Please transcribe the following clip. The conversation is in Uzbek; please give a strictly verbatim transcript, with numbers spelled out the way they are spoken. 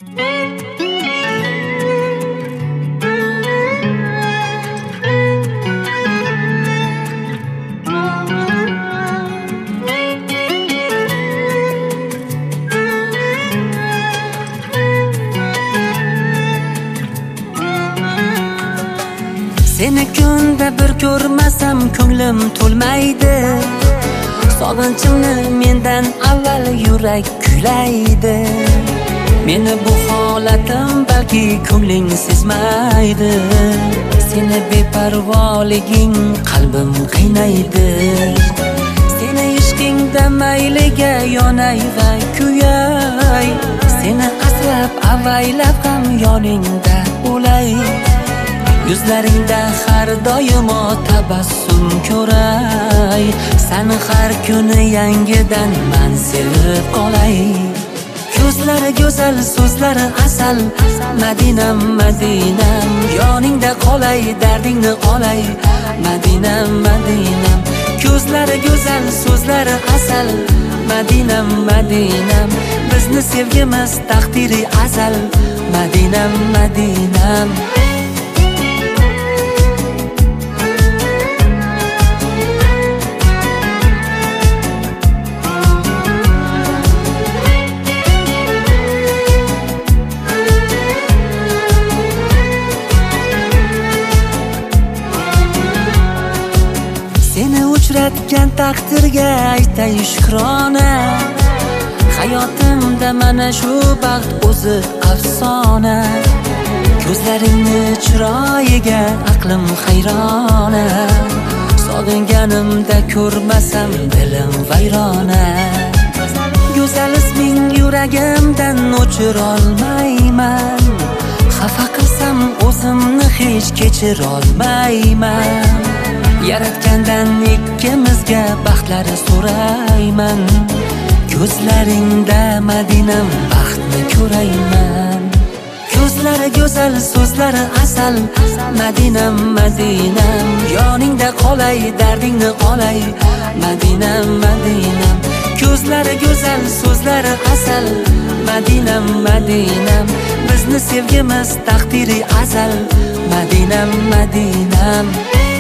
Seni kunda bir ko'rmasam ko'nglim to'lmaydi. Sog'inchimni mendan avval yurak kuylaydi. Meni bu holatim balki ko'ngling sezmaydi. Seni beparvoliging qalbim qiynaydi. Seni ishqingda mayliga yonay va kuyay. Seni asrab avaylab ham yoningda o'lay. Yuzlaringda har doimo tabassum ko'ray. Seni har kuni yangidan men sevib qolay. Ko'zlari go'zal, so'zlari asal, Madinam, Madinam. Yoningda qolay, dardingni olay, Madinam, Madinam. Ko'zlari go'zal, so'zlari asal, Madinam, Madinam. Bizni sevgimiz taqdiri azal, Madinam, Madinam. Seni uchratgan taqdirga aytay shukrona. Hayotimda mana shu baxt o'zi afsona. Ko'zlaringni chiroyiga aqlim hayrona. Sog'inganimda ko'rmasam dilim vayrona. Go'zal isming yuragimdan o'chirolmayman. Xafa qilsam o'zimni hech kechirolmayman. Yaratgandan ikkimizga baxtlar so'rayman. Ko'zlaringda Madinam baxtni ko'rayman. Ko'zlari go'zal, so'zlari asal, Madinam, Madinam. Yoningda qolay, dardingni olay, Madinam, Madinam. Ko'zlari go'zal, so'zlari asal, Madinam, Madinam. Bizni sevgimiz taqdiri azal, Madinam, Madinam.